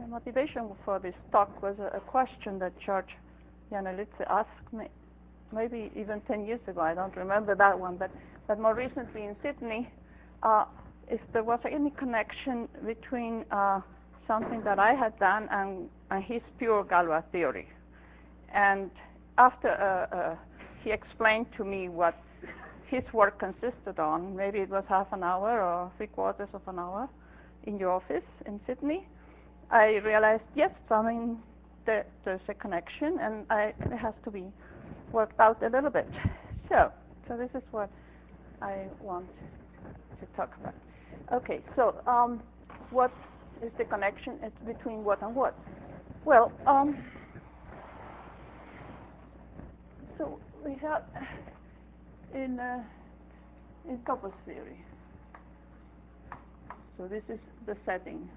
motivation for this talk was a question that George Yanelitse asked me, maybe even 10 years ago. I don't remember that one, but more recently in Sydney, if there was any connection between something that I had done and his pure Galois theory. And after he explained to me what his work consisted on, maybe it was half an hour or 3/4 of an hour in your office in Sydney, I realized, yes, I mean, there's a connection, and it has to be worked out a little bit. So this is what I want to talk about. Okay, so what is the connection between what and what? Well, so we have in topos theory. So this is the setting.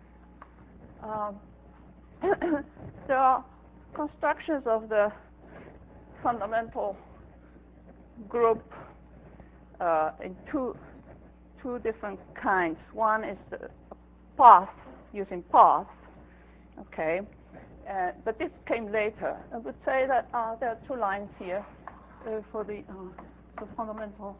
There are constructions of the fundamental group in two different kinds. One is the path, using path, okay, but this came later. I would say that there are two lines here for the fundamental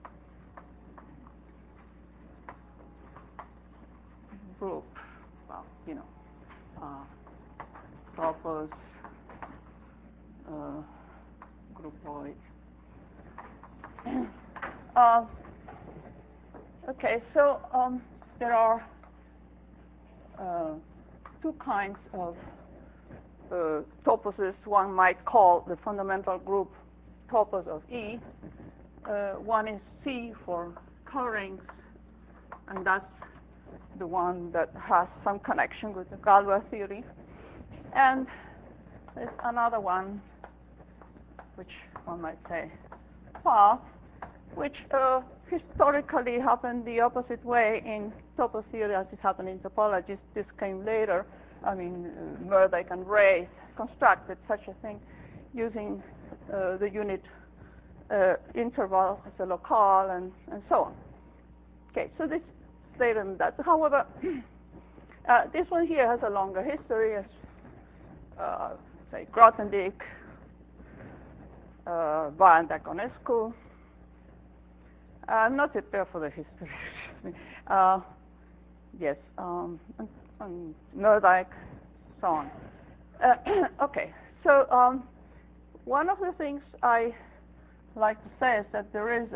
group. Well, you know, topos, groupoid. Okay, so there are two kinds of toposes one might call the fundamental group topos of E. One is C for co-rings, and that's the one that has some connection with the Galois theory. And there's another one, which one might say path, which historically happened the opposite way in topos theory as it happened in topology. This came later. I mean, Murdyke and Raith constructed such a thing using the unit interval as a locale and so on. Okay, so this is later than that. However, this one here has a longer history, as say Grothendieck, Van Daconescu. I'm not prepared for the history. Yes, and Murdyke, so on. Okay, so one of the things I like to say is that there's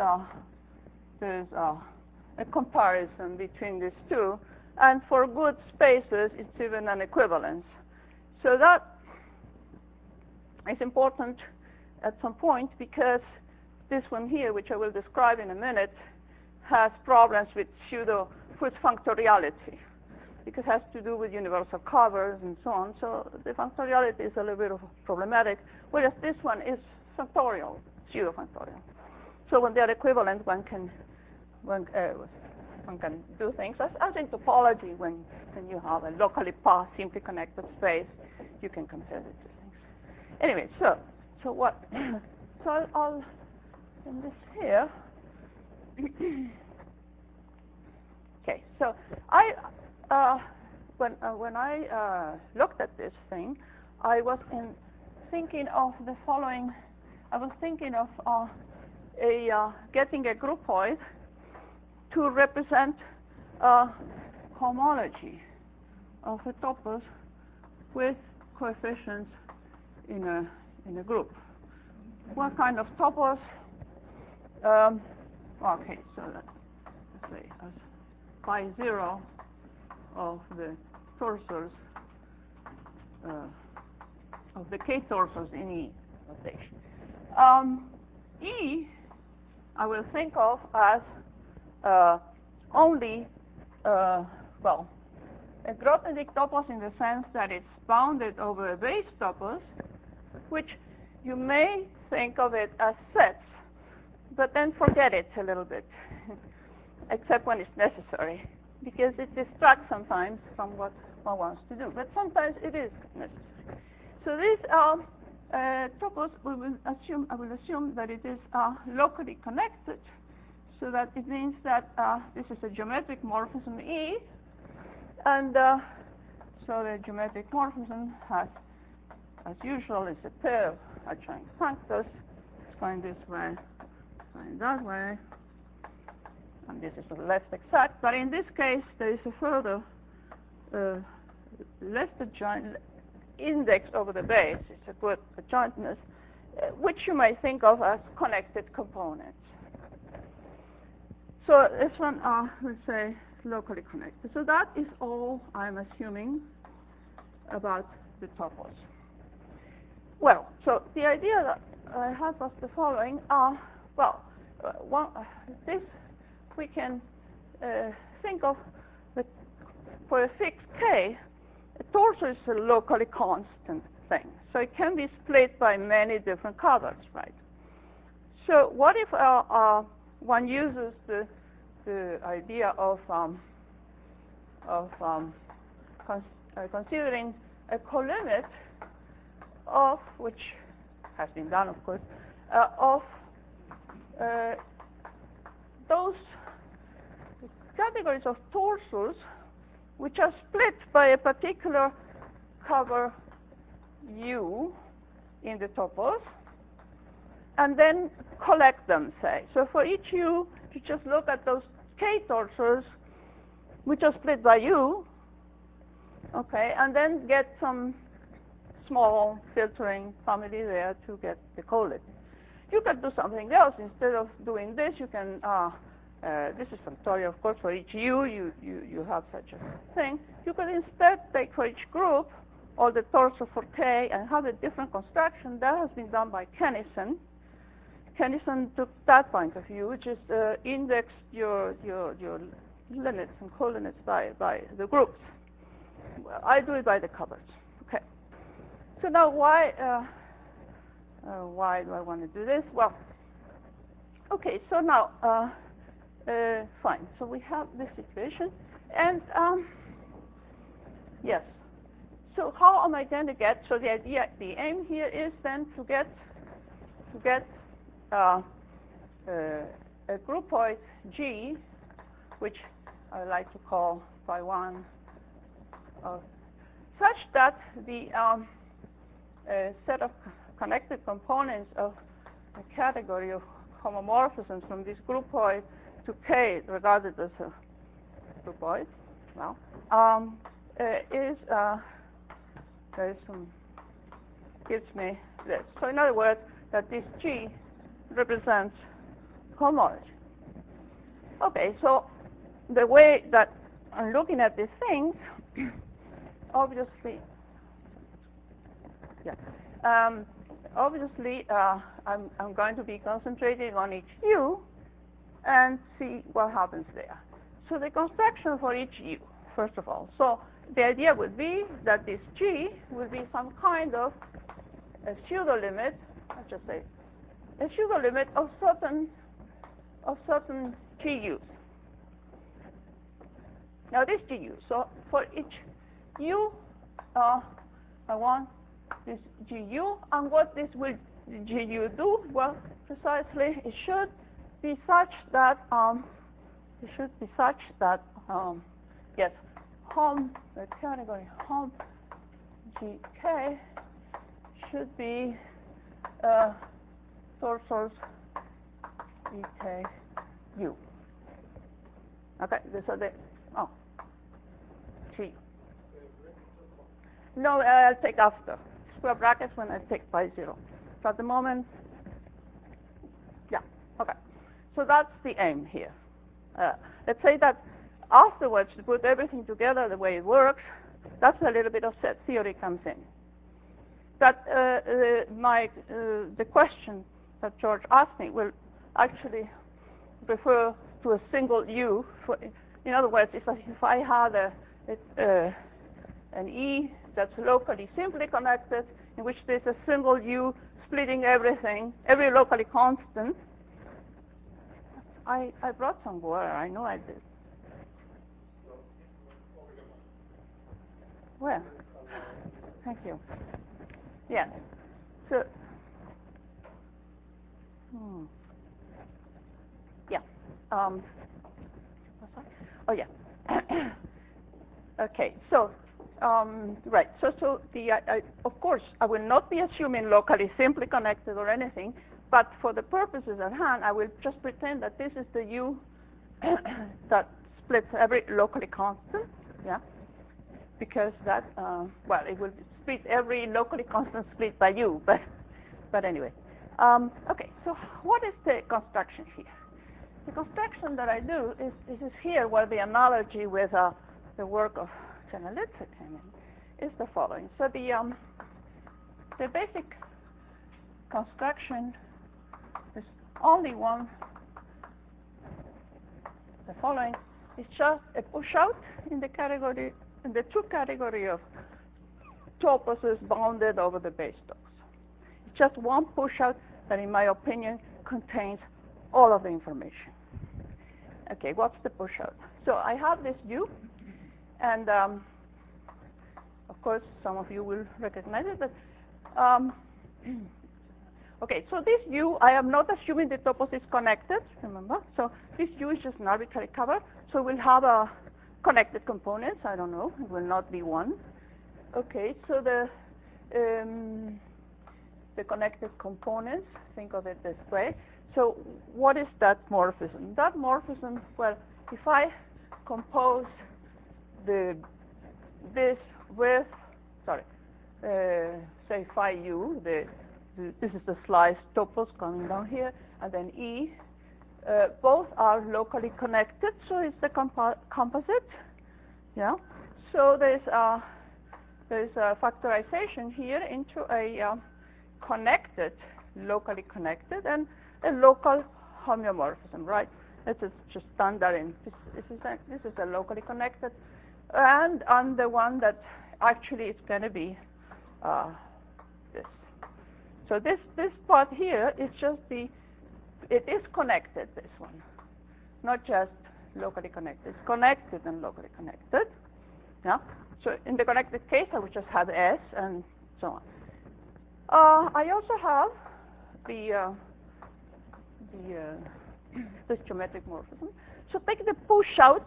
a comparison between these two, and for good spaces, it's even an equivalence. So that is important at some point, because this one here, which I will describe in a minute, has problems with with functoriality, because it has to do with universal covers and so on. So the functoriality is a little bit problematic, whereas this one is factorial, pseudo-factorial. So when they're equivalent, one can do things. As in topology, when you have a locally path, simply connected space, you can compare the two things. Anyway, so what? So I'll in this here. Okay, so when I looked at this thing, I was thinking of the following. I was thinking of getting a groupoid to represent homology of a topos with coefficients in a group. What kind of topos? Okay, so let's say as phi 0 of the torsors of the k torsors in E notation. E I will think of as only well, a Grothendieck topos in the sense that it's bounded over a base topos, which you may think of it as sets, but then forget it a little bit, except when it's necessary, because it distracts sometimes from what one wants to do, but sometimes it is necessary. So these topos, I will assume that it is locally connected, so that it means that this is a geometric morphism E, and so the geometric morphism has, as usual, is a pair of adjoint functors. It's going this way, going that way, and this is the left exact. But in this case, there is a further left adjoint index over the base. It's a good adjointness, which you may think of as connected components. So this one are, let's say, locally connected. So that is all I'm assuming about the tuples. Well, so the idea that I had was the following. This we can think of for a fixed k. A torso is a locally constant thing, so it can be split by many different colors, right? So what if one uses the idea of considering a colimit of, which has been done, of course, of those categories of torsos which are split by a particular cover U in the tuples, and then collect them, say. So for each U, you just look at those K torsos which are split by U, okay, and then get some small filtering family there to get the colimit. You can do something else. Instead of doing this, you can this is factorial, of course, for each U, you have such a thing. You can instead take for each group all the torso for K and have a different construction. That has been done by Kennison. Kennison took that point of view, which is index your limits and colimits by the groups. Well, I do it by the covers. Okay. So now why do I want to do this? Well, okay, so now fine. So we have this equation, and yes. So how am I going to get? So the idea, the aim here is then to get a groupoid G, which I like to call phi 1, such that the set of connected components of a category of homomorphisms from this groupoid to K, regarded as a groupoid, well, gives me this. So in other words, that this G represents homology. Okay, so the way that I'm looking at these things, obviously, I'm going to be concentrating on each U and see what happens there. So the construction for each U, first of all. So the idea would be that this G will be some kind of a pseudo limit. Let's just say a pseudo limit of certain GUs. Now this GU. So for each U, I want this GU, and what this will GU do? Well, precisely, it should be such that yes, hom, the category hom GK should be torsos EKU. Okay, so the G. No, I'll take after square brackets when I take pi 0. So at the moment, yeah, okay. So that's the aim here. Let's say that afterwards, to put everything together the way it works, that's a little bit of set theory comes in. But the question that George asked me will actually refer to a single U. In other words, if I had an E that's locally simply connected, in which there's a single U splitting everything, every locally constant. I brought some water. I know I did. Well, thank you. Yeah. So, yeah. Oh, yeah. Okay. So, Right. So of course, I will not be assuming locally simply connected or anything, but for the purposes at hand, I will just pretend that this is the U that splits every locally constant. Yeah. Because that, well, it will split every locally constant split by U, but anyway. Okay. So what is the construction here? The construction that I do is here where the analogy with the work of Janelice came in, is the following. So the basic construction is only one. The following is just a push out in the category, in the two category of topuses bounded over the base stocks. It's just one push out that, in my opinion, contains all of the information. Okay, what's the push out? So I have this U, and of course some of you will recognize it, but okay, so this U, I am not assuming the topos is connected, remember? So this U is just an arbitrary cover, so we'll have connected components, I don't know, it will not be one. Okay, so the connected components, think of it this way. So what is that morphism? That morphism, well, if I compose this with, sorry, say phi U, this is the sliced topos coming down here, and then E, both are locally connected, so it's the composite, yeah? So there's a factorization here into a connected, locally connected, and a local homeomorphism, right? This is just standard in this is a locally connected, and the one that actually is going to be this. So this part here is just it is connected, this one, not just locally connected. It's connected and locally connected. Yeah. So in the connected case, I would just have S and so on. I also have this geometric morphism. So take the push out,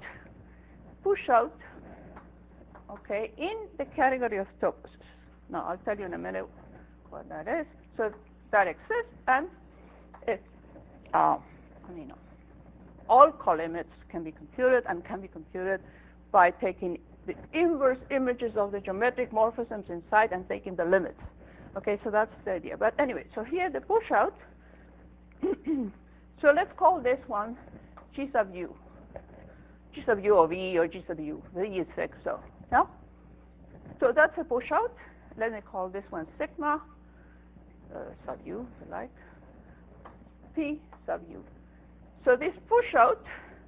okay, in the category of topuses. Now I'll tell you in a minute what that is. So that exists, and it, all colimits can be computed and can be computed by taking the inverse images of the geometric morphisms inside and taking the limits. Okay, so that's the idea. But anyway, so here the push out. So let's call this one G sub U. G sub U of E or G sub U. The E is fixed, so yeah. So that's a push out. Let me call this one sigma sub U, if you like. P sub U. So this push out.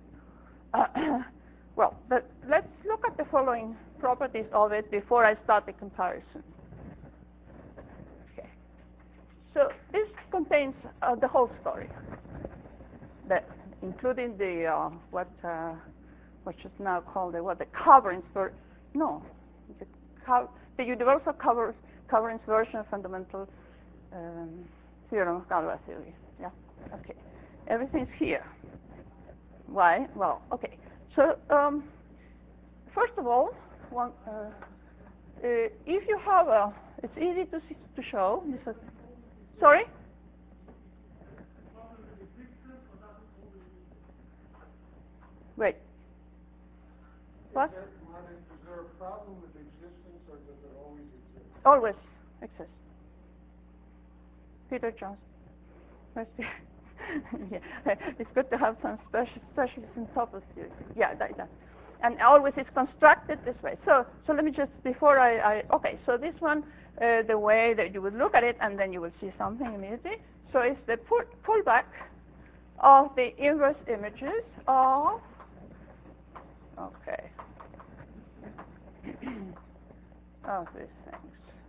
Well, let's look at the following properties of it before I start the comparison. Okay. So this contains the whole story, including the what's just now called the covariance the universal covariance version of fundamental theorem of Galois theory. Yeah. Okay. Everything's here. Why? Well, okay. So first of all, if you have it's easy to show. Sorry. Wait. What? Is there a problem with existence, or does it always exist? Always exists. Peter Johnson. Yeah. It's good to have some specialists in topos theory. Yeah, that. And always it's constructed this way. So let me just, before okay, so this one, the way that you would look at it, and then you will see something immediately. So it's the pullback of the inverse images of, okay, of these things.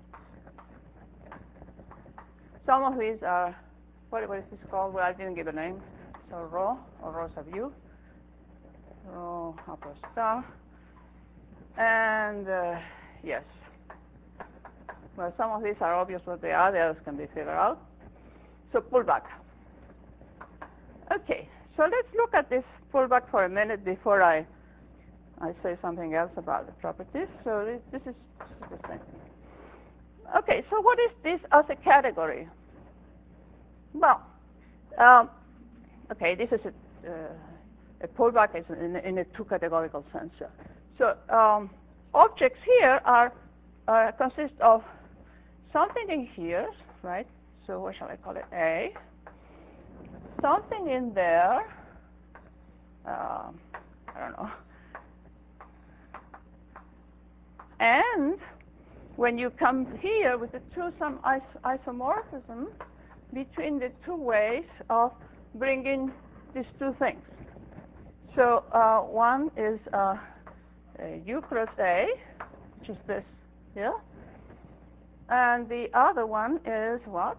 Some of these are, what is this called? Well, I didn't give a name. So rho, or rho sub U, rho upper star, and yes. Well, some of these are obvious what they are. The others can be figured out. So pullback. Okay, so let's look at this pullback for a minute before I I say something else about the properties. So this is the same thing. Okay, so what is this as a category? Well, okay, this is a pullback in a two-categorical sense. So objects here are consist of something in here, right? So what shall I call it? A. Something in there. I don't know. And when you come here with some isomorphism between the two ways of bringing these two things. So one is U cross A, which is this here, and the other one is what?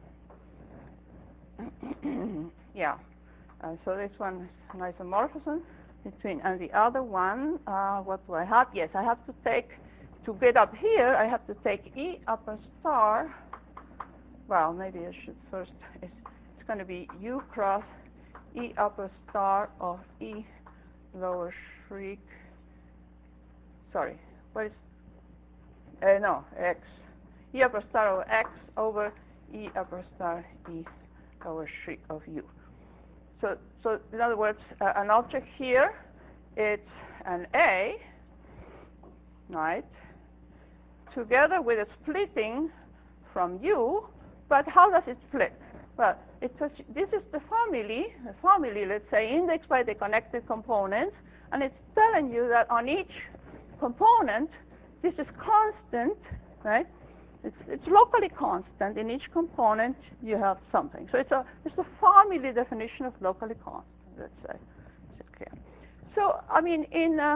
Yeah. So this one is an isomorphism between, and the other one, what do I have? Yes, I have to take, to get up here, I have to take E upper star. Well, maybe I should first, it's going to be U cross E upper star of E lower shriek. Sorry, what is, no, X. E upper star over X over E upper star E lower shriek of U. So in other words, an object here, it's an A, right, together with a splitting from U, but how does it split? Well, this is the family, let's say, indexed by the connected components, and it's telling you that on each component, this is constant, right? It's locally constant. In each component, you have something. So it's a family definition of locally constant, let's say. Okay. So I mean,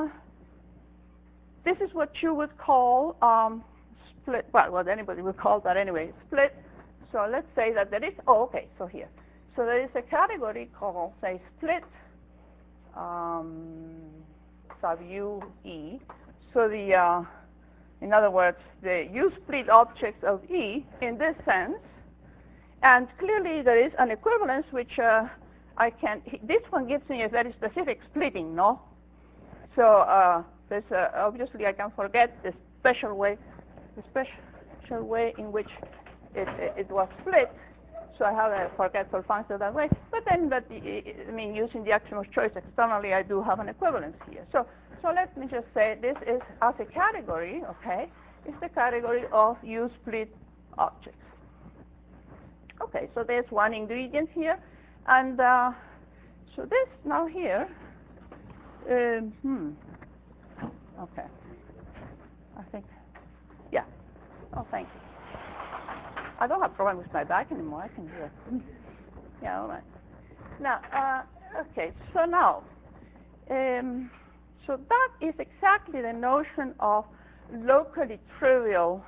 this is what you would call split. Well, what anybody would call that anyway, split. So let's say that there is. Oh, okay. So here, so there is a category called, say, split sub U E. So the in other words, the U-split objects of E in this sense, and clearly there is an equivalence which I can. This one gives me a very specific splitting, no? So there's obviously I can forget the special way in which it was split. So I have a forgetful function that way. But then, I mean, using the axiom of choice externally, I do have an equivalence here. So let me just say this is, as a category, okay, it's the category of U-split objects. Okay, so there's one ingredient here. And so this now here, okay, I think, yeah. Oh, thank you. I don't have a problem with my back anymore. I can do it. Yeah, all right. Now, okay, so now, so that is exactly the notion of locally trivial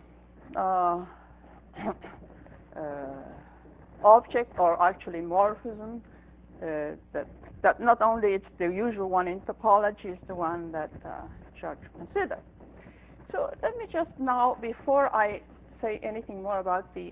object, or actually morphism, that not only it's the usual one in topology, is the one that George considered. So let me just now, before I say anything more about the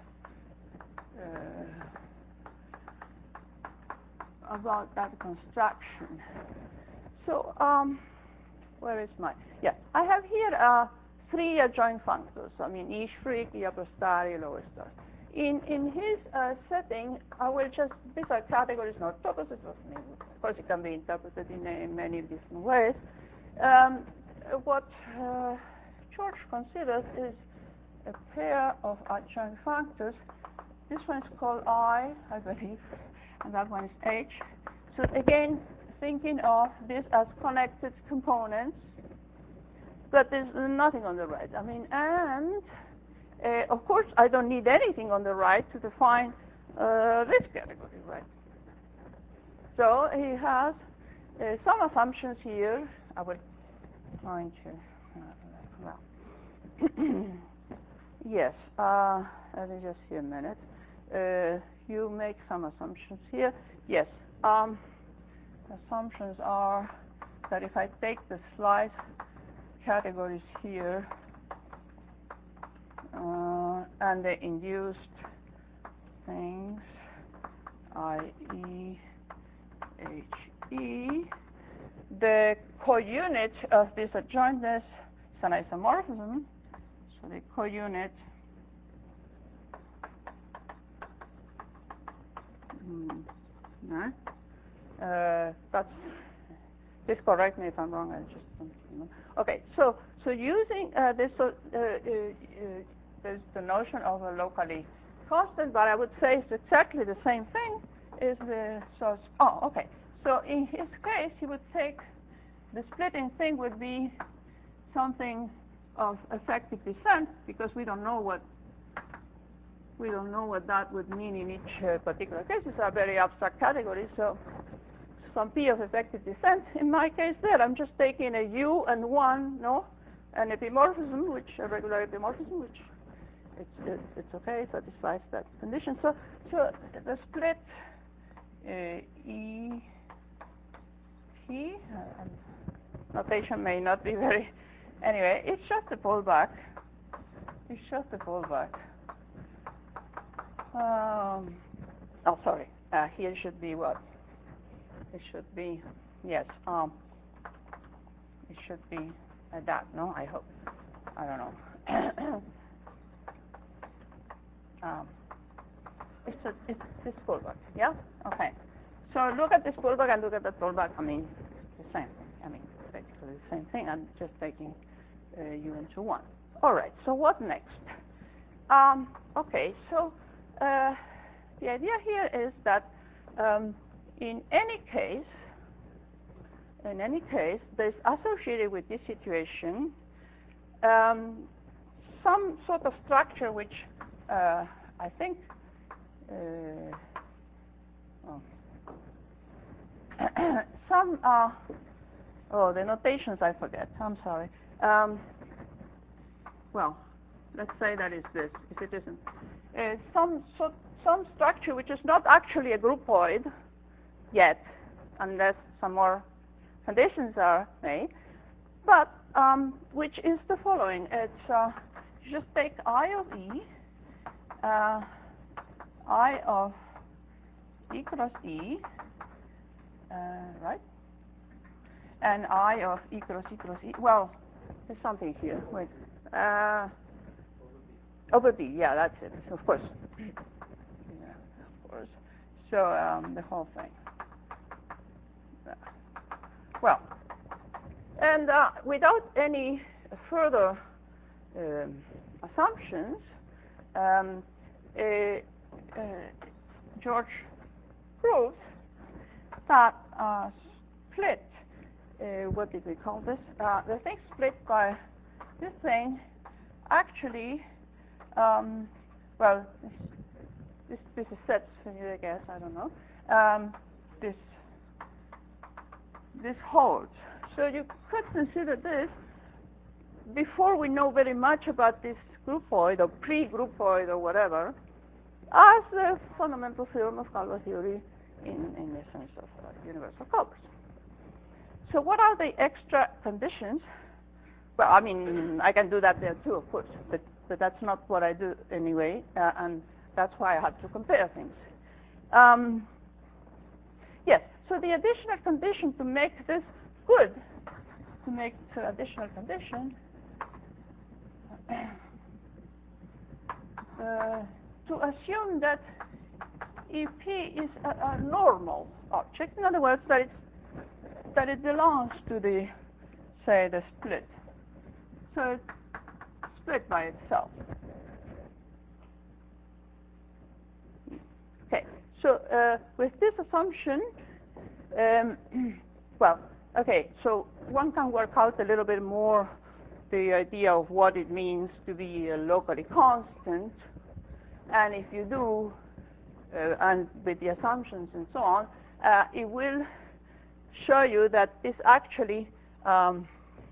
about that construction. So where is my? Yeah, I have here 3 adjoint functors. I mean, E shriek, E upper star, E lower star. In his setting, I will just, these are categories, not topos. Of course, it can be interpreted in many different ways. What George considers is a pair of adjoint functors. This one is called I believe, and that one is H. So again, thinking of this as connected components, but there's nothing on the right. I mean, and of course, I don't need anything on the right to define this category, right? So he has some assumptions here. I will try to, well, yes, let me just see a minute. You make some assumptions here. Yes, assumptions are that if I take the slice categories here and the induced things, i.e. HE, the co-unit of this adjointness is an isomorphism. So the co-unit that's, please correct me if I'm wrong. I just don't know. Okay, so using this, there's the notion of a locally constant, but I would say it's exactly the same thing. Is the source? Oh, okay. So in his case, he would take the splitting thing would be something of effective descent, because we don't know what that would mean in each particular case. These are very abstract categories. So some p of effective descent. In my case, there I'm just taking a u and one, an epimorphism, which a regular epimorphism, which it's okay, satisfies that condition. So the split E P notation may not be very. Anyway, it's just a pullback. It's just a pullback. Oh, sorry. Here should be what? It should be, yes. It should be that. No, I hope. I don't know. It's this pullback. Yeah. Okay. So look at this pullback and look at that pullback. I mean, the same thing. I mean, basically the same thing. I'm just taking u into 1. All right. So what next? Okay. So the idea here is that in any case, there's associated with this situation some sort of structure which I think some the notations I forget. I'm sorry. Well, let's say that is this. If it isn't, some structure which is not actually a groupoid yet, unless some more conditions are made, but which is the following. It's you just take I of E, I of E cross E, right? And I of E cross E cross E. Well, there's something here. Wait. Over B. Yeah, that's it. Of course. Yeah, of course. So the whole thing. Well, and without any further assumptions, George proves that split, what did we call this? The thing split by this thing actually, well, this is sets, I guess, I don't know. This holds. So you could consider this, before we know very much about this groupoid or pre-groupoid or whatever, as the fundamental theorem of Galois theory in the sense of universal covers. So what are the extra conditions? Well, I mean, I can do that there too, of course, but that's not what I do anyway, and that's why I have to compare things. Yes, so the additional condition to make this good, to make the additional condition, to assume that EP is a normal object. In other words, that it belongs to the, say, the split. So it's split by itself. Okay. So with this assumption, well, okay. So one can work out a little bit more the idea of what it means to be locally constant, and if you do, and with the assumptions and so on, it will show you that this actually, well,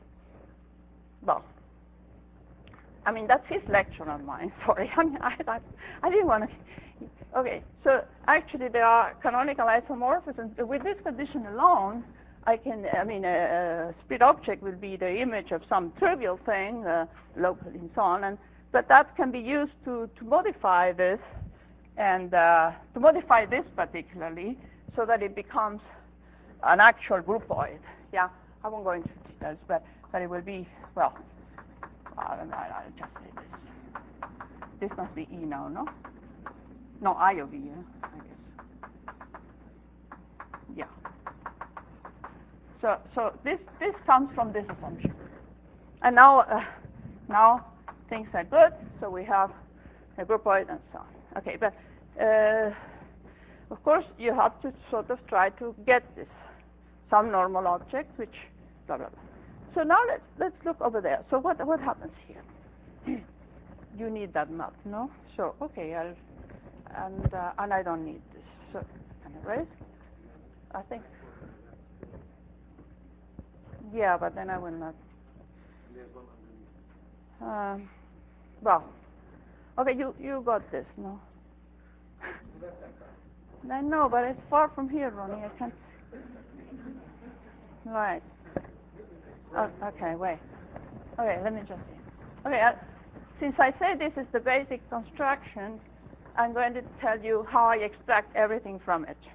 I mean, that's his lecture, not mine. Sorry, I mean, I didn't want to. Okay, so actually there are canonical isomorphisms. With this condition alone, I mean, a split object will be the image of some trivial thing, locally and so on, but that can be used to modify this, and to modify this particularly, so that it becomes an actual groupoid. Yeah. I won't go into details, but it will be, well, I'll just say this. This must be E now, no? No, I of E, I guess. Yeah. So this comes from this assumption. And now things are good, so we have a groupoid and so on. Okay, but of course you have to sort of try to get this, some normal object, which blah, blah, blah. So now let's look over there. So what happens here? You need that map, no? So okay, and I don't need this. So can I erase? I think. Yeah, but then I will not. Well, okay, you got this, no? I know, but it's far from here, Ronnie. I can't. Right. Oh, okay, wait. Okay, let me just see. Okay, since I say this is the basic construction, I'm going to tell you how I extract everything from it.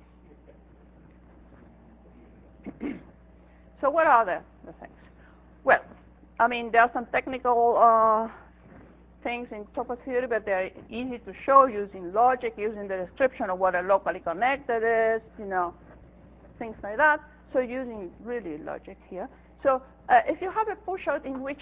So what are the things? Well, I mean, there are some technical things in topo theory, but they're easy to show using logic, using the description of what a locally connected is, things like that. So using really logic here. So if you have a push-out in which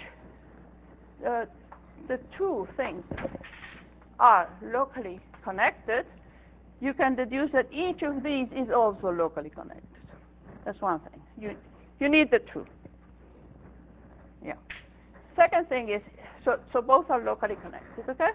the two things are locally connected, you can deduce that each of these is also locally connected. That's one thing. You need the two. Yeah. Second thing is, so both are locally connected, okay?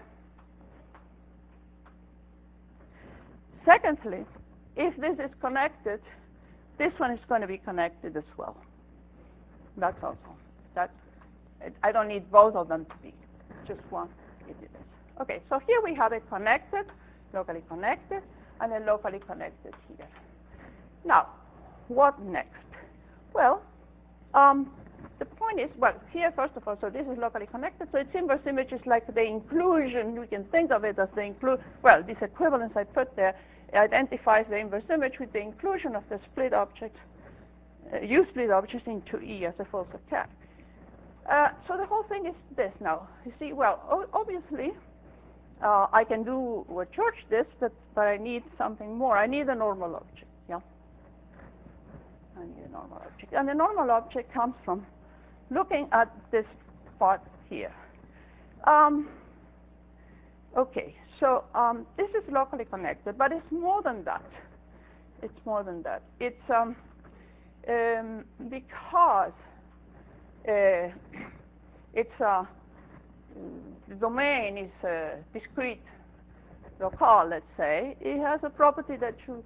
Secondly, if this is connected, this one is going to be connected as well. That's also. I don't need both of them to be. Just one. It is. Okay, so here we have a connected, locally connected, and a locally connected here. Now, what next? Well, the point is, well, here, first of all, so this is locally connected, so its inverse image is like the inclusion. We can think of it as the this equivalence I put there identifies the inverse image with the inclusion of the split object, U-split objects into E as a Fulzer cat. So the whole thing is this now. You see, well, obviously, I can do what George did, but I need something more. I need a normal object, yeah? I need a normal object. And the normal object comes from looking at this part here. Okay, so this is locally connected, but it's more than that. It's more than that. It's because the domain is discrete locale, let's say. It has a property that you,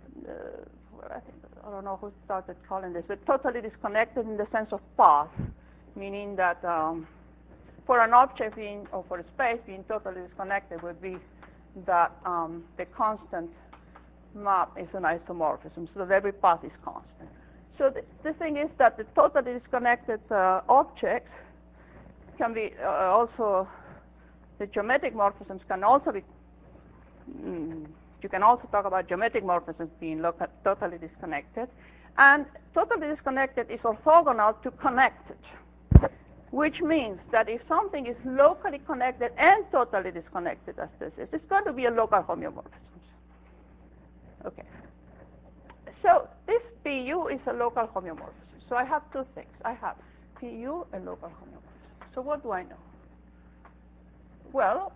I don't know who started calling this, but totally disconnected in the sense of path, meaning that for an object being, or for a space being totally disconnected would be that the constant map is an isomorphism, so that every path is constant. So the thing is that the totally disconnected objects can be also, the geometric morphisms can also be, you can also talk about geometric morphisms being totally disconnected. And totally disconnected is orthogonal to connected, which means that if something is locally connected and totally disconnected as this is, it's going to be a local homeomorphism. Okay. So this PU is a local homeomorphism. So I have two things. I have PU and local homeomorphism. So what do I know? Well,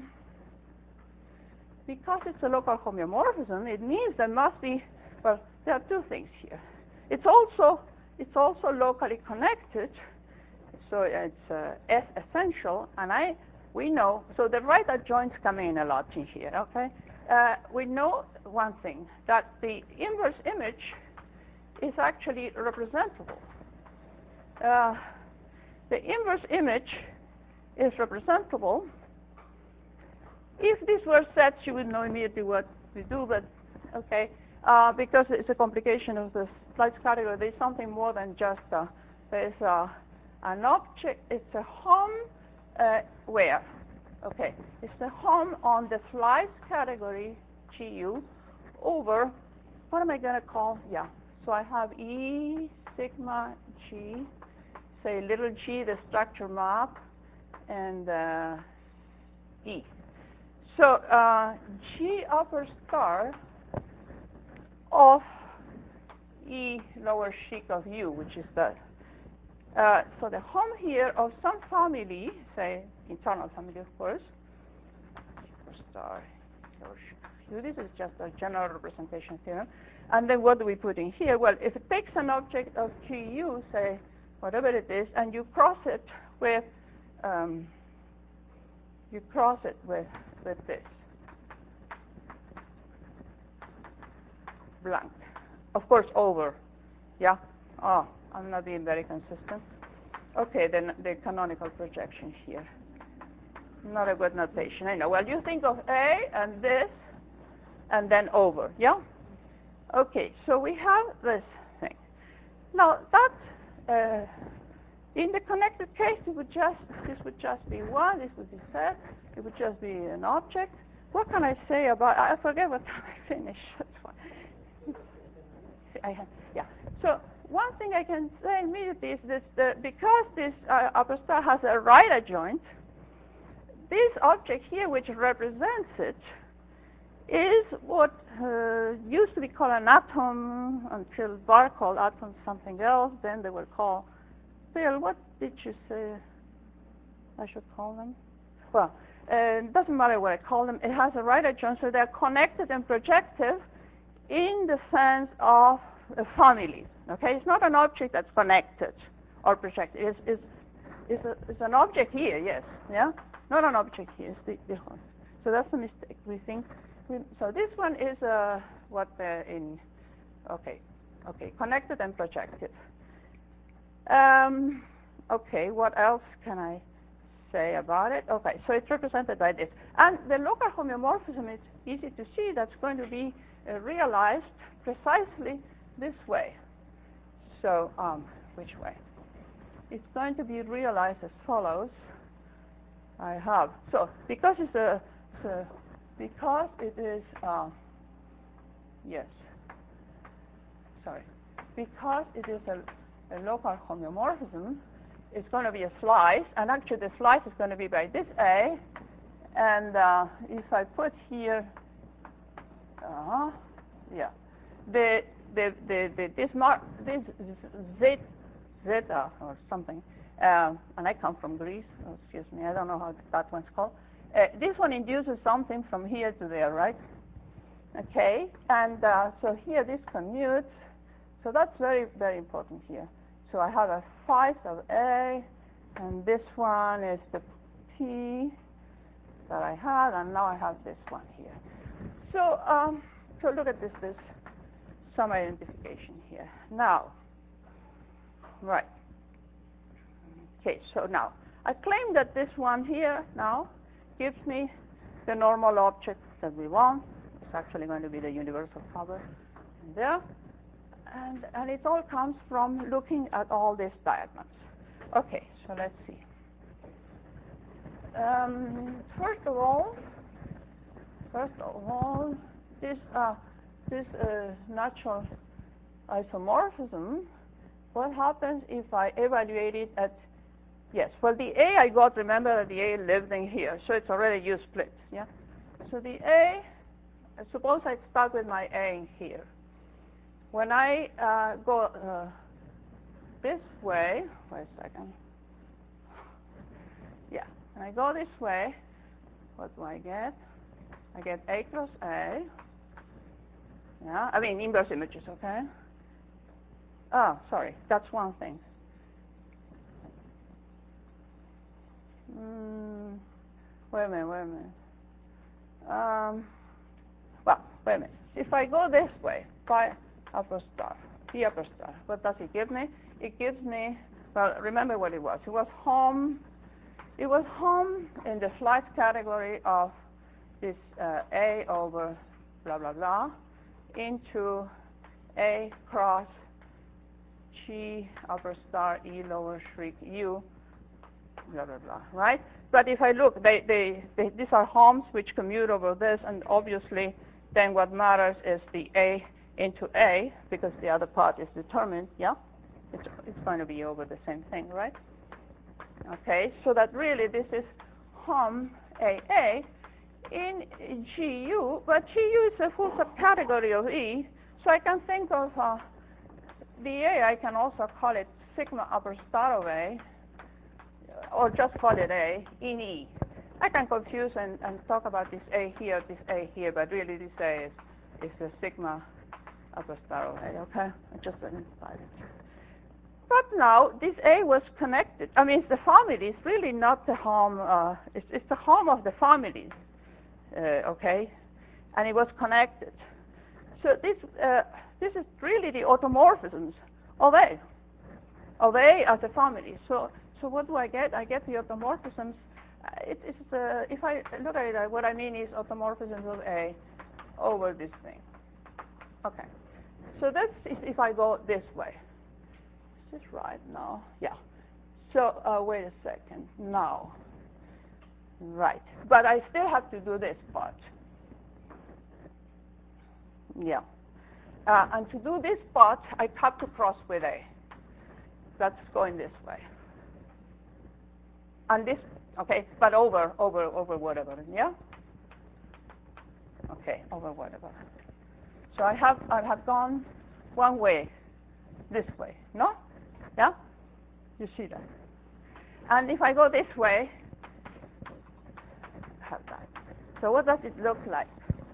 because it's a local homeomorphism, it means there must be, well, there are two things here. It's also locally connected, so it's S essential, and we know, so the right adjoints come in a lot in here, okay? We know one thing, that the inverse image is actually representable. The inverse image is representable. If these were sets, you would know immediately what we do, but okay, because it's a complication of the slides category, there's something more than just there's an object. It's a home where? Okay, it's the home on the slides category GU over, what am I going to call? Yeah, so I have E sigma G, say little g, the structure map, and E. So G upper star of E lower sheik of U, which is the so the home here of some family, say internal family, of course. Upper star lower sheik of U. This is just a general representation theorem. And then what do we put in here? Well, if it takes an object of GU, say whatever it is, and you cross it with this blank. Of course, over. Yeah? Oh, I'm not being very consistent. Okay, then the canonical projection here. Not a good notation, I know. Well, you think of A and this, and then over. Yeah? Okay, so we have this thing. Now, that in the connected case, this would just be one, this would be set, it would just be an object. What can I say about, I forget what time I finish. That's fine. Yeah. So one thing I can say immediately is this, because this upper star has a right adjoint, this object here, which represents it, is what used to be called an atom until Barr called atoms something else. Then they were called, Bill, what did you say I should call them? Well, it doesn't matter what I call them. It has a right adjoint, so they're connected and projective in the sense of a family. Okay, it's not an object that's connected or projected. It's an object here, yes, yeah, not an object here. It's this one. So that's a mistake. We think. So this one is connected and projective. Okay, what else can I say about it? Okay, so it's represented by this. And the local homeomorphism is easy to see. That's going to be realized precisely this way. So, which way? It's going to be realized as follows. I have, so because it is, because it is a local homeomorphism, it's going to be a slice, and actually the slice is going to be by this A, and if I put here, this zeta or something, and I come from Greece, oh, excuse me, I don't know how that one's called. This one induces something from here to there, right? Okay, and so here this commutes, so that's very, very important here. So I have a phi of A, and this one is the P that I had, and now I have this one here. So, so look at this some identification here. Now, right. Okay, so now, I claim that this one here now gives me the normal object that we want. It's actually going to be the universal cover in there. And it all comes from looking at all these diagrams. Okay, so let's see. First of all, this natural isomorphism, what happens if I evaluate it at, yes, well, the A I got, remember that the A lived in here, so it's already U split, yeah? So the A, suppose I start with my A in here. When I go this way, wait a second. Yeah, when I go this way, what do I get? I get A cross A. Yeah, I mean inverse images, okay? Oh, sorry, that's one thing. Wait a minute. Well, wait a minute. If I go this way, phi upper star, P upper star, what does it give me? It gives me, well, remember what it was. It was home in the flight category of this A over blah, blah, blah, into A cross G upper star E lower shriek U, blah, blah, blah, right? But if I look, these are homes which commute over this, and obviously then what matters is the A into A, because the other part is determined, yeah? it's going to be over the same thing, right? Okay, so that really this is Hom AA in GU, but GU is a full subcategory of E, so I can think of the A, I can also call it sigma upper star of A, or just call it A in E. I can confuse and talk about this A here, but really this A is the sigma upper star of A, okay? I just identified it. But now this A was connected. I mean, it's the family. It's really not the home. It's the home of the family, okay? And it was connected. So this is really the automorphisms of A as a family. So what do I get? I get the automorphisms. If I look at it, what I mean is automorphisms of A over this thing. Okay. So that's if I go this way. Is this right now? Yeah. So wait a second. Now. Right. But I still have to do this part. Yeah. And to do this part, I have to cross with A. That's going this way. And this, okay, but over whatever, yeah? Okay, over whatever. So I have gone one way, this way, no? Yeah? You see that? And if I go this way, I have that. So what does it look like?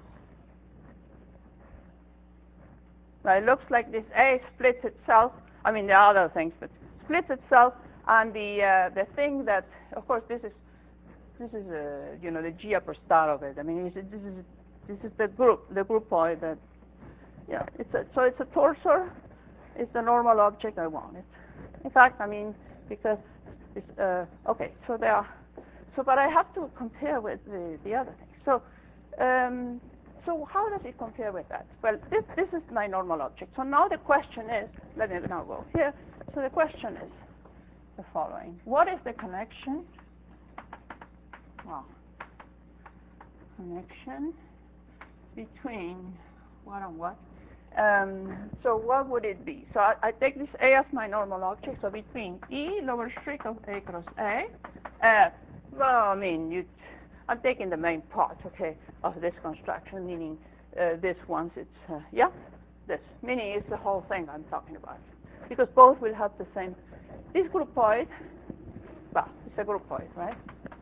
Well, it looks like this A splits itself. I mean, there are other things, but splits itself, and the thing that, of course, this is the G upper star of it. I mean, this is the groupoid that, yeah. So it's a torsor. It's the normal object I want it. In fact, I mean, because it's okay. So there are. So, but I have to compare with the other thing. So. So how does it compare with that? Well, this is my normal object. So now the question is, let me now go here. So the question is the following. What is the connection? Well, connection between what and what? So what would it be? So I take this A as my normal object. So between E lower streak of A cross A. Well, I mean, I'm taking the main part, okay, of this construction, meaning this once it's, yeah, this, meaning it's the whole thing I'm talking about. Because both will have the same, this groupoid, well, it's a groupoid, right?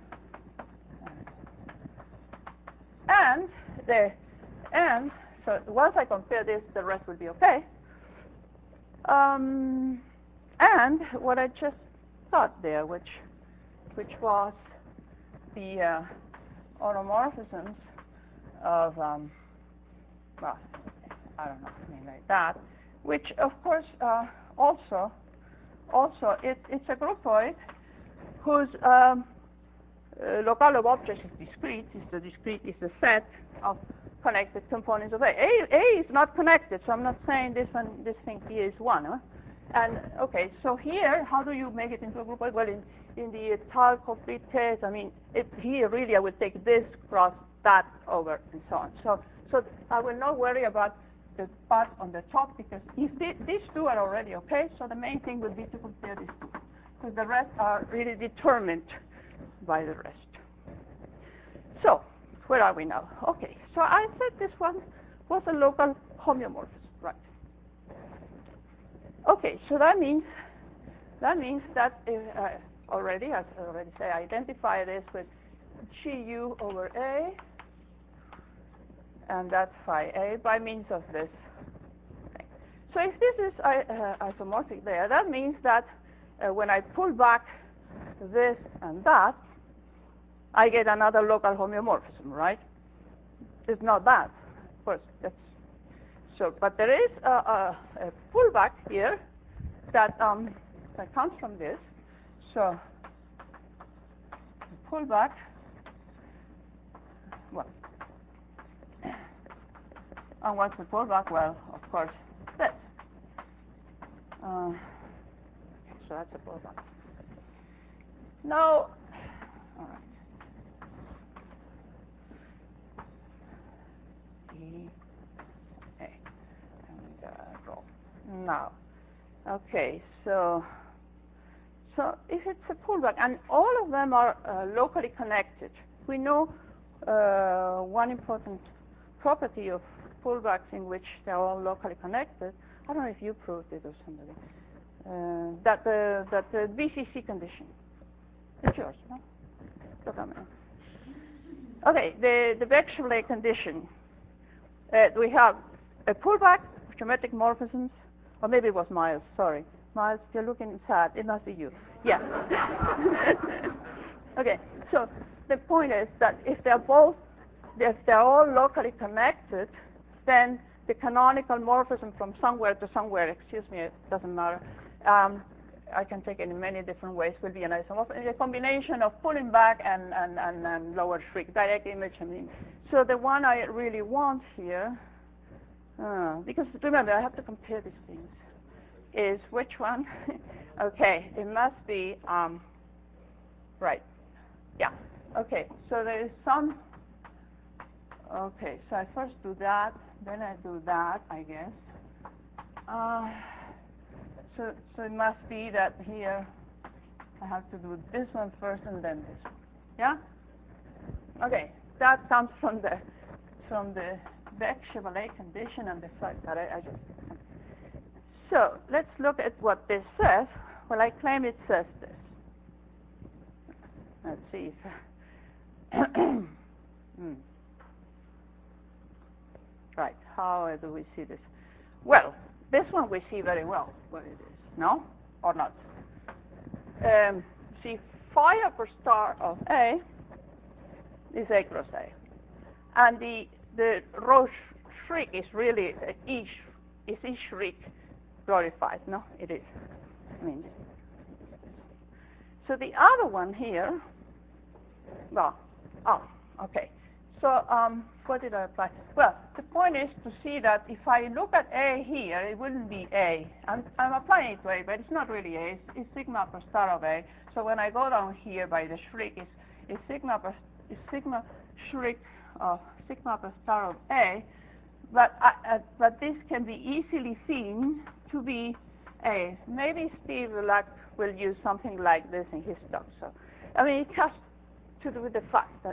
And so once I compare this, the rest will be okay. And what I just thought there, which was the automorphisms of, well, I don't know, I mean like that, which of course also it's a groupoid whose locale of objects is discrete. Is the set of connected components of A. A is not connected, so I'm not saying this thing here is one. Huh? And okay, so here, how do you make it into a groupoid? Well, in the Tal complete case, I mean, here really I will take this cross that over and so on. So I will not worry about the part on the top because these two are already okay. So the main thing would be to compare these two, because the rest are really determined by the rest. So where are we now? Okay, so I said this one was a local homeomorphism, right? Okay, so that means that already, as I already say, I identify this with GU over A, and that's phi A by means of this thing. So if this is isomorphic there, that means that when I pull back this and that, I get another local homeomorphism, right? It's not that, of course. That's so, but there is a pullback here that comes from this. So pullback, well, and what's the pullback? Well, of course, this. So that's a pullback. Now, all right. E, A, and roll. Now, Okay, so if it's a pullback, and all of them are locally connected, we know one important property of pullbacks in which they're all locally connected. I don't know if you proved it or somebody. That the BCC condition. It's yours, no? Look at me. Okay, the Beck-Chevalley condition. We have a pullback of geometric morphisms, or maybe it was Miles, sorry. Miles, you're looking sad. It must be you. Yeah. Okay, so the point is that if they're all locally connected, then the canonical morphism from somewhere to somewhere, excuse me, it doesn't matter. I can take it in many different ways, will be an isomorphism. It's a combination of pulling back and lower shriek, direct image, I mean. So the one I really want here, because remember, I have to compare these things, is which one? Okay, it must be, right, yeah, okay, so there is some, okay, so I first do that, then I do that, I guess. So it must be that here I have to do this one first and then this one, yeah? Okay, that comes from the Beck-Chevalley condition and the fact that I just. So let's look at what this says. Well, I claim it says this. Let's see if. Right, how do we see this? Well, this one we see very well what it is, no? Or not? See, phi upper star of A is A cross A. And the rho shriek is really E shriek glorified, no? It is. I mean, so the other one here, well, okay. So what did I apply? Well, the point is to see that if I look at A here, it wouldn't be A. I'm applying it to A, but it's not really A. It's sigma per star of A. So when I go down here by the shriek, it's sigma shriek of sigma per star of A. But this can be easily seen to be A. Maybe Steve Luck will use something like this in his talk. So, I mean, it has to do with the fact that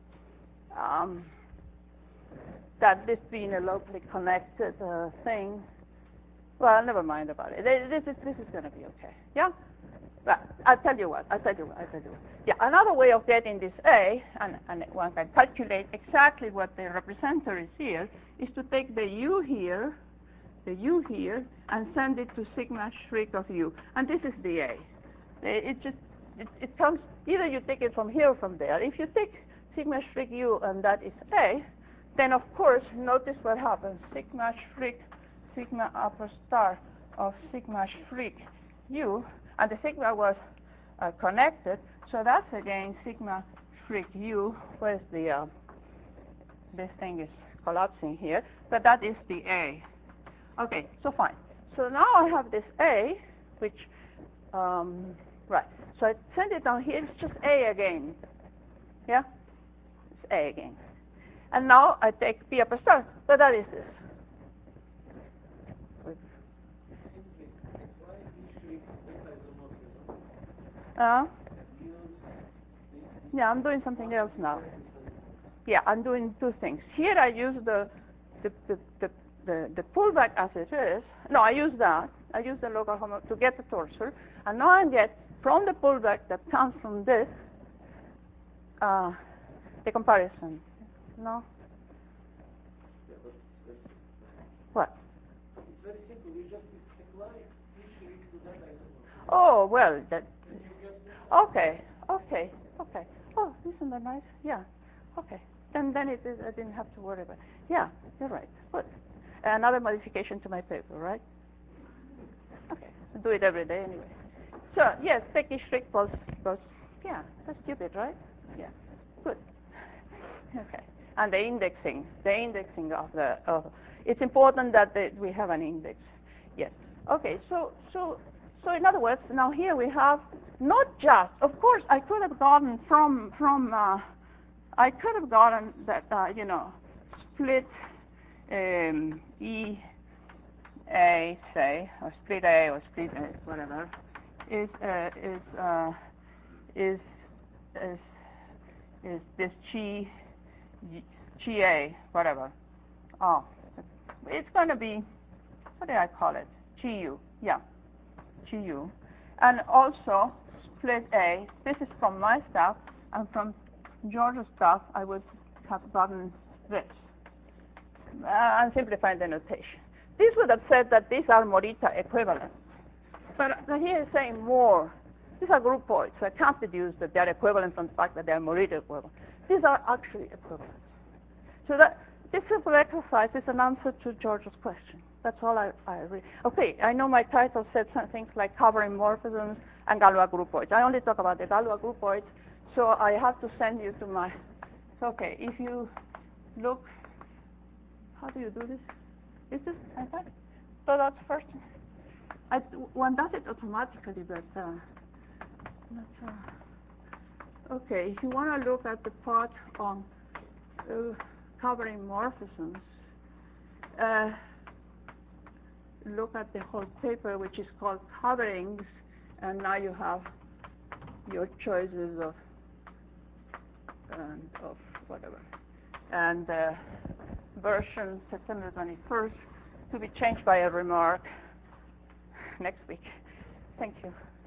that this being a locally connected thing, well, never mind about it. This is going to be okay. Yeah? But I'll tell you what. Yeah, another way of getting this A, and one can calculate exactly what the representer is here, is to take the U here, and send it to sigma shriek of U. And this is the A. It comes, either you take it from here or from there. If you take sigma shriek U and that is A, then of course, notice what happens. Sigma shriek, sigma upper star of sigma shriek U, and the sigma was connected, so that's again sigma shriek U. Where's the, this thing is collapsing here, but that is the A. Okay, so fine. So now I have this A, which, right, so I send it down here, it's just A again. Yeah? It's A again. And now I take P upper star, so that is this. Yeah, I'm doing something else now. Yeah, I'm doing two things. Here I use the pullback as it is. No, I use that. I use the local homo to get the torsor. And now I get from the pullback that comes from this, the comparison. No? What? It's very simple. You just apply P-shriek to that isomorphism. Oh, well, that. Then you get Okay. Oh, isn't that nice? Yeah. Okay. Then it is, I didn't have to worry about it. Yeah, you're right. Good. Another modification to my paper, right? Okay. I do it every day anyway. So yes, Becky shriek was yeah, that's stupid, right? Yeah. Good. Okay. And the indexing of it's important that we have an index. Yes. Okay. So in other words, now here we have not just, of course, I could have gotten I could have gotten that split E A, say, or split A or split A, whatever, is this GA, whatever. Oh, it's going to be, what did I call it? GU, yeah, GU. And also split A, this is from my stuff, and from George's stuff, I would have gotten this. And simplifying the notation. This would have said that these are Morita equivalents. But here is saying more. These are groupoids, so I can't deduce that they're equivalent from the fact that they're Morita equivalent. These are actually equivalent. So that this simple exercise is an answer to George's question. That's all I read. Okay, I know my title said some things like covering morphisms and Galois groupoids. I only talk about the Galois groupoids, so I have to send you to my... Okay, if you look... How do you do this? Is this iPad? So that's first. One does it automatically, but okay. If you want to look at the part on covering morphisms, look at the whole paper, which is called Coverings, and now you have your choices of whatever, and version September 21st to be changed by a remark next week. Thank you.